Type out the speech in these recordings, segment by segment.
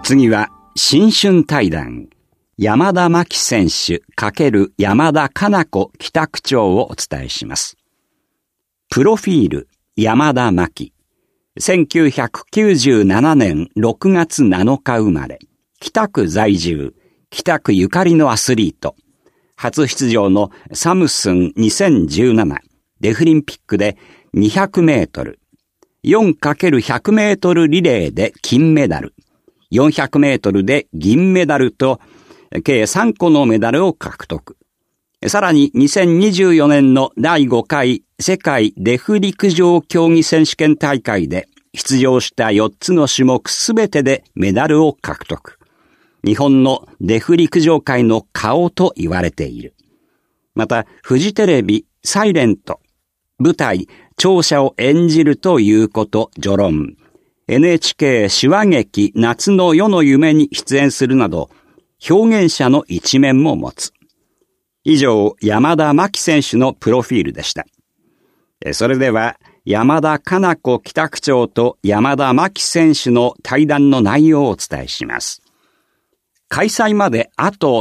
次は新春対談、山田真紀選手×山田加奈子北区長をお伝えします。プロフィール、山田真紀。1997年6月7日生まれ、北区在住、北区ゆかりのアスリート。初出場のサムスン2017デフリンピックで200メートル、4×100 メートルリレーで金メダル、400メートルで銀メダルと、計3個のメダルを獲得。さらに2024年の第5回世界デフ陸上競技選手権大会で出場した4つの種目すべてでメダルを獲得。日本のデフ陸上界の顔と言われている。また、フジテレビサイレント、舞台、聴者を演じるということ序論、NHK 手話劇夏の夜の夢に出演するなど、表現者の一面も持つ。以上、山田真紀選手のプロフィールでした。それでは、山田加奈子北区長と山田真紀選手の対談の内容をお伝えします。開催まであと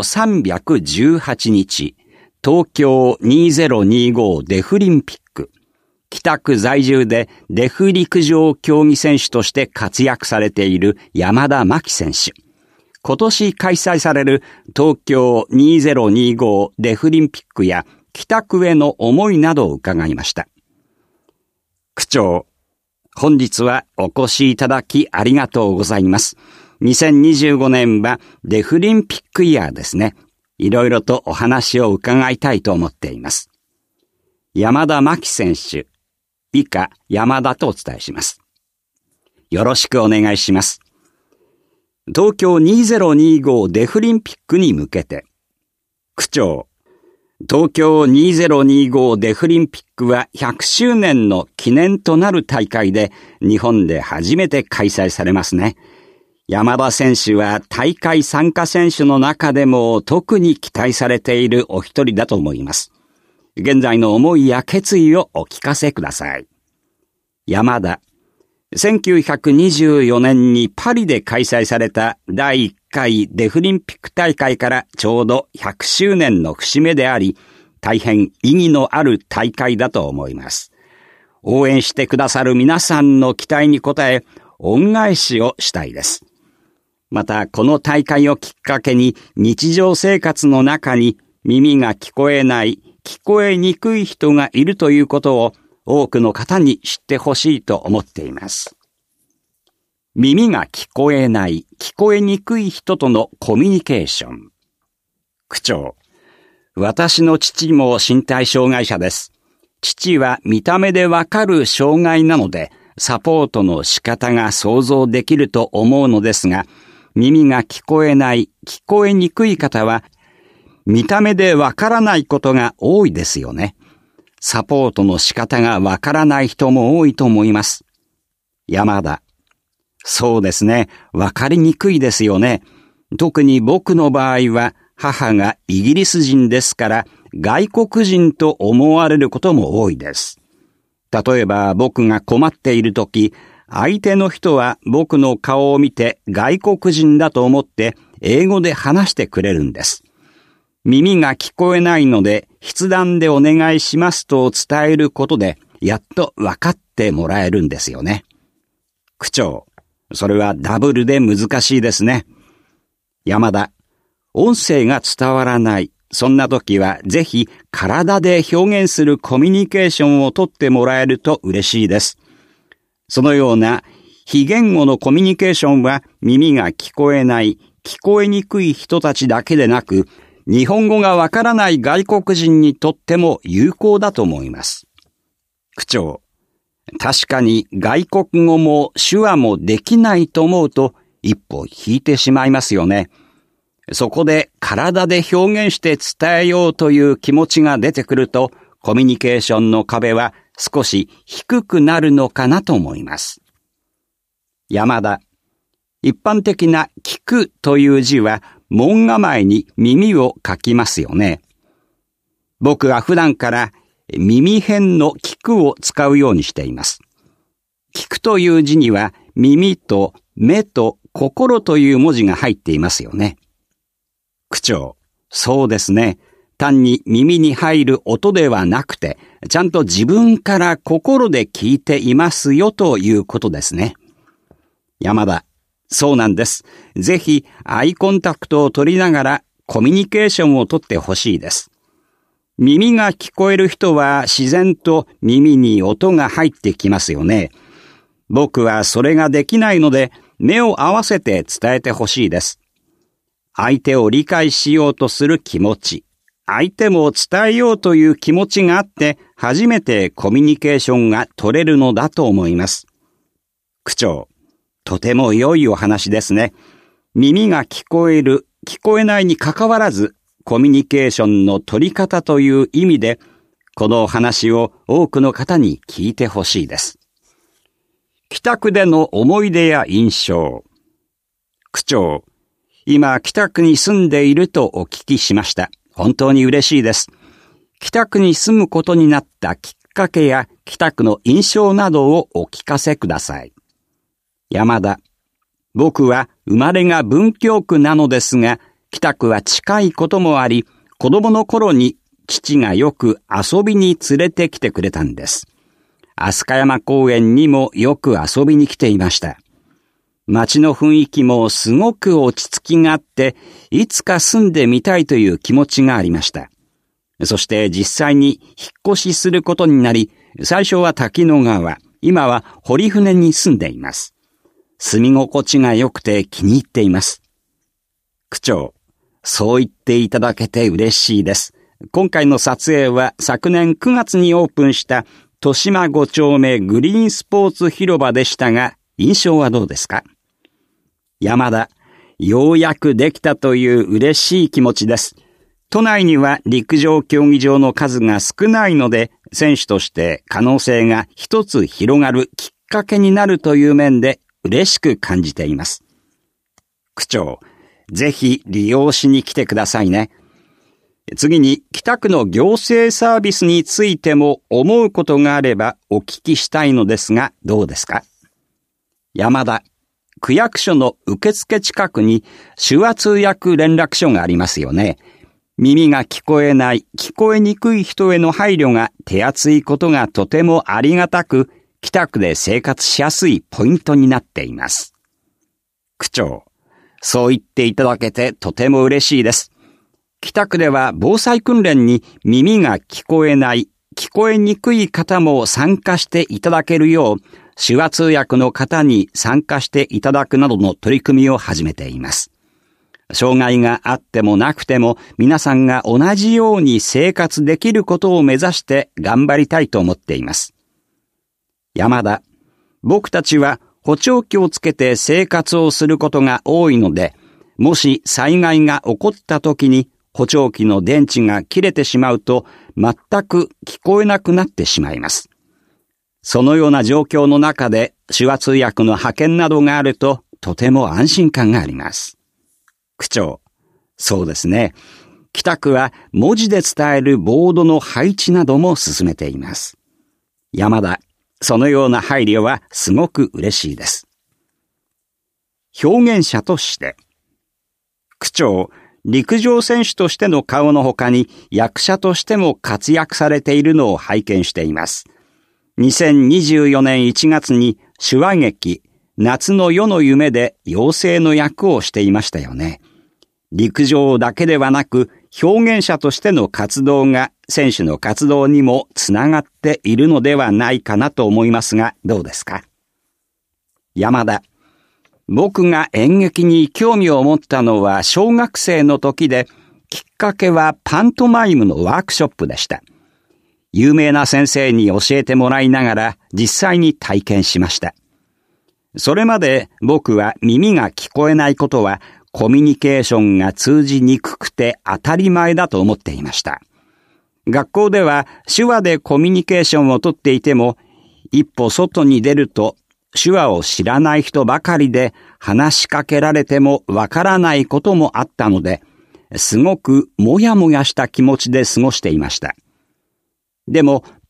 318日、東京2025デフリンピック。北区在住でデフ陸上競技選手として活躍されている山田真紀選手。今年開催される東京2025デフリンピックや北区への思いなどを伺いました。区長、本日はお越しいただきありがとうございます。2025年はデフリンピックイヤーですね。いろいろとお話を伺いたいと思っています。山田真紀選手、以下山田とお伝えします。よろしくお願いします。東京2025デフリンピックに向けて、区長、東京2025デフリンピックは100周年の記念となる大会で日本で初めて開催されますね。山田選手は大会参加選手の中でも特に期待されているお一人だと思います。現在の思いや決意をお聞かせください。山田、1924年にパリで開催された第1回デフリンピック大会からちょうど100周年の節目であり、大変意義のある大会だと思います。応援してくださる皆さんの期待に応え、恩返しをしたいです。また、この大会をきっかけに日常生活の中に耳が聞こえない、聞こえにくい人がいるということを多くの方に知ってほしいと思っています。耳が聞こえない、聞こえにくい人とのコミュニケーション。区長、私の父も身体障害者です。父は見た目でわかる障害なので、サポートの仕方が想像できると思うのですが、耳が聞こえない、聞こえにくい方は、見た目でわからないことが多いですよね。サポートの仕方がわからない人も多いと思います。山田。そうですね。わかりにくいですよね。特に僕の場合は母がイギリス人ですから外国人と思われることも多いです。例えば僕が困っているとき、相手の人は僕の顔を見て外国人だと思って英語で話してくれるんです。耳が聞こえないので筆談でお願いしますと伝えることでやっと分かってもらえるんですよね。区長、それはダブルで難しいですね。山田、音声が伝わらない。そんな時はぜひ体で表現するコミュニケーションをとってもらえると嬉しいです。そのような非言語のコミュニケーションは耳が聞こえない、聞こえにくい人たちだけでなく、日本語がわからない外国人にとっても有効だと思います。区長、確かに外国語も手話もできないと思うと一歩引いてしまいますよね。そこで体で表現して伝えようという気持ちが出てくると、コミュニケーションの壁は少し低くなるのかなと思います。山田、一般的な聞くという字は門構えに耳を書きますよね。僕は普段から耳辺の聞くを使うようにしています。聞くという字には耳と目と心という文字が入っていますよね。区長、そうですね。単に耳に入る音ではなくて、ちゃんと自分から心で聞いていますよということですね。山田、そうなんです。ぜひアイコンタクトを取りながらコミュニケーションをとってほしいです。耳が聞こえる人は自然と耳に音が入ってきますよね。僕はそれができないので目を合わせて伝えてほしいです。相手を理解しようとする気持ち、相手も伝えようという気持ちがあって初めてコミュニケーションが取れるのだと思います。区長、とても良いお話ですね。耳が聞こえる、聞こえないに関わらずコミュニケーションの取り方という意味でこのお話を多くの方に聞いてほしいです。北区での思い出や印象。区長、今北区に住んでいるとお聞きしました。本当に嬉しいです。北区に住むことになったきっかけや北区の印象などをお聞かせください。山田、僕は生まれが文京区なのですが、北区は近いこともあり、子供の頃に父がよく遊びに連れてきてくれたんです。飛鳥山公園にもよく遊びに来ていました。街の雰囲気もすごく落ち着きがあって、いつか住んでみたいという気持ちがありました。そして実際に引っ越しすることになり、最初は滝野川、今は堀船に住んでいます。住み心地が良くて気に入っています。区長、そう言っていただけて嬉しいです。今回の撮影は昨年9月にオープンした豊島5丁目グリーンスポーツ広場でしたが、印象はどうですか？山田、ようやくできたという嬉しい気持ちです。都内には陸上競技場の数が少ないので、選手として可能性が一つ広がるきっかけになるという面で嬉しく感じています。区長、ぜひ利用しに来てくださいね。次に北区の行政サービスについても思うことがあればお聞きしたいのですがどうですか？山田、区役所の受付近くに手話通訳連絡所がありますよね。耳が聞こえない、聞こえにくい人への配慮が手厚いことがとてもありがたく、北区で生活しやすいポイントになっています。区長、そう言っていただけてとても嬉しいです。北区では防災訓練に耳が聞こえない、聞こえにくい方も参加していただけるよう、手話通訳の方に参加していただくなどの取り組みを始めています。障害があってもなくても皆さんが同じように生活できることを目指して頑張りたいと思っています。山田、僕たちは補聴器をつけて生活をすることが多いので、もし災害が起こった時に補聴器の電池が切れてしまうと全く聞こえなくなってしまいます。そのような状況の中で手話通訳の派遣などがあるととても安心感があります。区長、そうですね。北区は文字で伝えるボードの配置なども進めています。山田、そのような配慮はすごく嬉しいです。表現者として、区長、陸上選手としての顔の他に役者としても活躍されているのを拝見しています。2024年1月に手話劇夏の夜の夢で妖精の役をしていましたよね。陸上だけではなく表現者としての活動が選手の活動にもつながっているのではないかなと思いますがどうですか？山田、僕が演劇に興味を持ったのは小学生の時で、きっかけはパントマイムのワークショップでした。有名な先生に教えてもらいながら実際に体験しました。それまで僕は耳が聞こえないことはコミュニケーションが通じにくくて当たり前だと思っていました。学校では手話でコミュニケーションをとっていても、一歩外に出ると手話を知らない人ばかりで話しかけられてもわからないこともあったので、すごくもやもやした気持ちで過ごしていました。でも、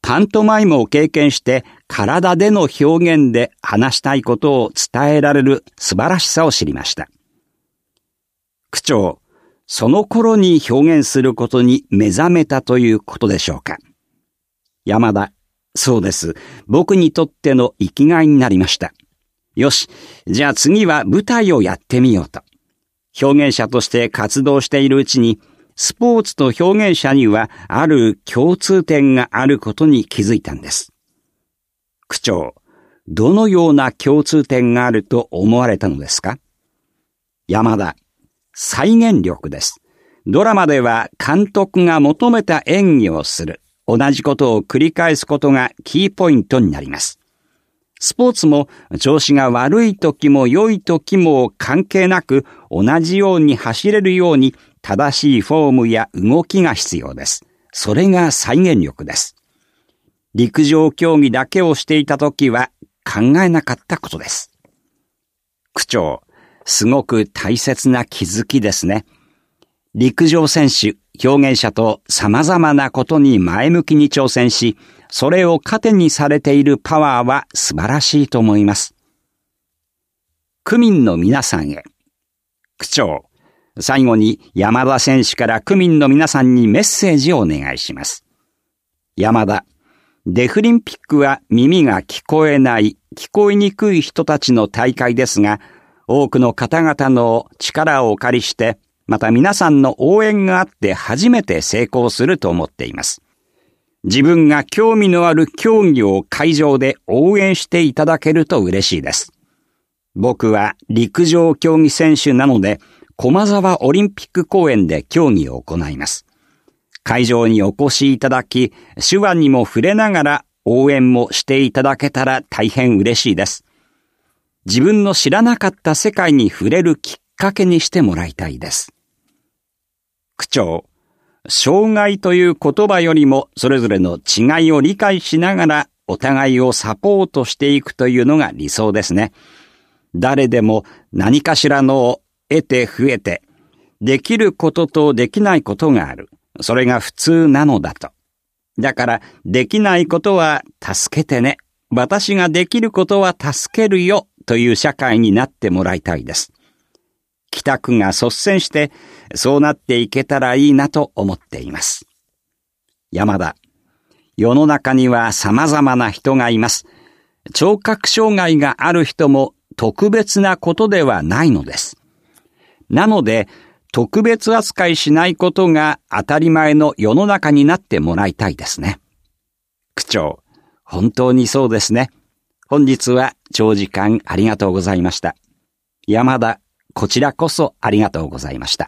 パントマイムを経験して体での表現で話したいことを伝えられる素晴らしさを知りました。区長、その頃に表現することに目覚めたということでしょうか。山田、そうです。僕にとっての生きがいになりました。よし、じゃあ次は舞台をやってみようと。表現者として活動しているうちに、スポーツと表現者にはある共通点があることに気づいたんです。区長、どのような共通点があると思われたのですか？山田、再現力です。ドラマでは監督が求めた演技をする。同じことを繰り返すことがキーポイントになります。スポーツも調子が悪い時も良い時も関係なく同じように走れるように正しいフォームや動きが必要です。それが再現力です。陸上競技だけをしていた時は考えなかったことです。区長、すごく大切な気づきですね。陸上選手、表現者と様々なことに前向きに挑戦し、それを糧にされているパワーは素晴らしいと思います。区民の皆さんへ。区長、最後に山田選手から区民の皆さんにメッセージをお願いします。山田、デフリンピックは耳が聞こえない、聞こえにくい人たちの大会ですが、多くの方々の力をお借りして、また皆さんの応援があって初めて成功すると思っています。自分が興味のある競技を会場で応援していただけると嬉しいです。僕は陸上競技選手なので、駒沢オリンピック公園で競技を行います。会場にお越しいただき、手話にも触れながら応援もしていただけたら大変嬉しいです。自分の知らなかった世界に触れるきっかけにしてもらいたいです。区長、障害という言葉よりもそれぞれの違いを理解しながらお互いをサポートしていくというのが理想ですね。誰でも何かしらのを得て増えて、できることとできないことがある。それが普通なのだと。だからできないことは助けてね。私ができることは助けるよという社会になってもらいたいです。北区が率先してそうなっていけたらいいなと思っています。山田、世の中には様々な人がいます。聴覚障害がある人も特別なことではないのです。なので、特別扱いしないことが当たり前の世の中になってもらいたいですね。区長、本当にそうですね。本日は長時間ありがとうございました。山田、こちらこそありがとうございました。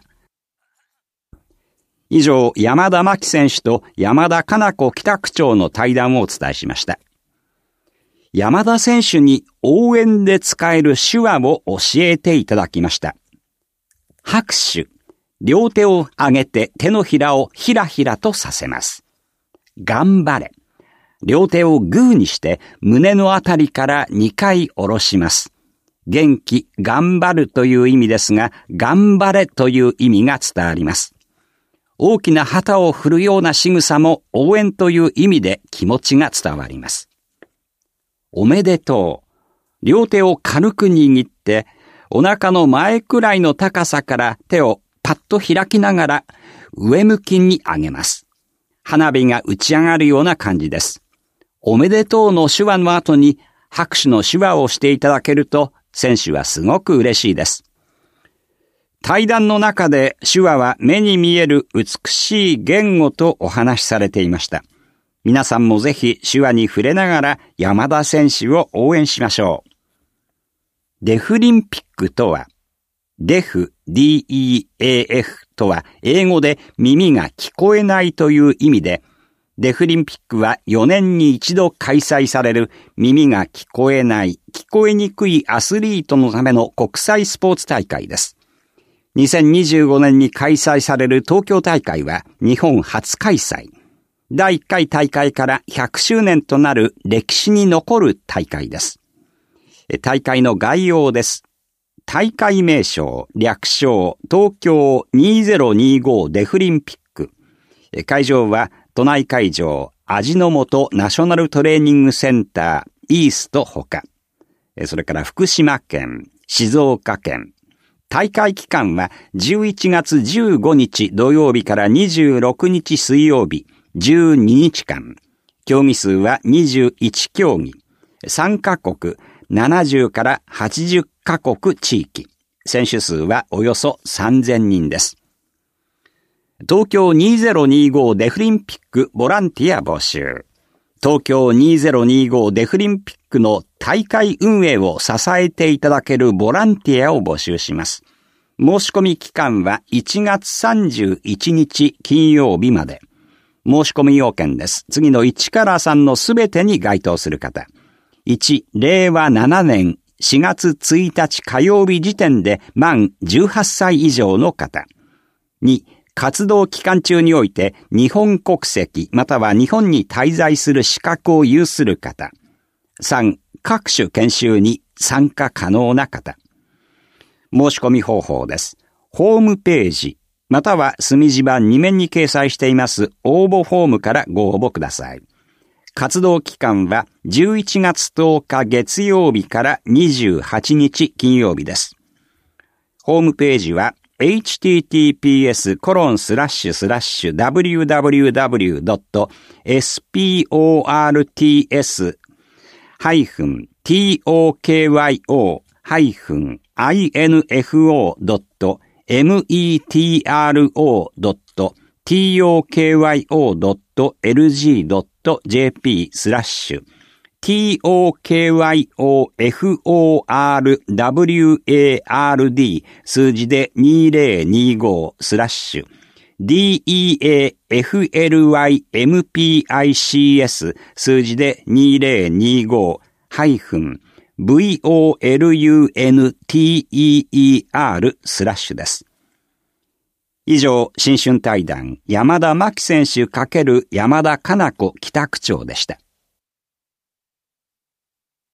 以上、山田真希選手と山田加奈子北区長の対談をお伝えしました。山田選手に応援で使える手話を教えていただきました。拍手。両手を上げて手のひらをひらひらとさせます。頑張れ。両手をグーにして胸のあたりから2回下ろします。元気、頑張るという意味ですが、頑張れという意味が伝わります。大きな旗を振るような仕草も応援という意味で気持ちが伝わります。おめでとう。両手を軽く握って、お腹の前くらいの高さから手をパッと開きながら上向きに上げます。花火が打ち上がるような感じです。おめでとうの手話の後に拍手の手話をしていただけると選手はすごく嬉しいです。対談の中で手話は目に見える美しい言語とお話しされていました。皆さんもぜひ手話に触れながら山田選手を応援しましょう。デフリンピックとは、デフ、DEAF とは英語で耳が聞こえないという意味で、デフリンピックは4年に一度開催される耳が聞こえない、聞こえにくいアスリートのための国際スポーツ大会です。2025年に開催される東京大会は日本初開催。第1回大会から100周年となる歴史に残る大会です。大会の概要です。大会名称、略称、東京2025デフリンピック。会場は都内会場、 味の素ナショナルトレーニングセンターイーストほか、それから福島県、静岡県。大会期間は11月15日土曜日から26日水曜日、12日間。競技数は21競技。参加国70から80カ国地域。選手数はおよそ3000人です。東京2025デフリンピックボランティア募集。東京2025デフリンピックの大会運営を支えていただけるボランティアを募集します。申し込み期間は1月31日金曜日まで。申し込み要件です。次の1から3のすべてに該当する方。1、令和7年4月1日火曜日時点で満18歳以上の方。2、活動期間中において日本国籍または日本に滞在する資格を有する方。3、各種研修に参加可能な方。申し込み方法です。ホームページまたは墨字版2面に掲載しています応募フォームからご応募ください。活動期間は11月10日月曜日から28日金曜日です。ホームページはhttps://www.sport-tokyo.metro.tokyo.jp/tokyoforward 数字で2025/DEAFLYMPICS 数字で2025-VOLUNTEER/ です。以上、新春対談、山田真紀選手×山田加奈子北区長でした。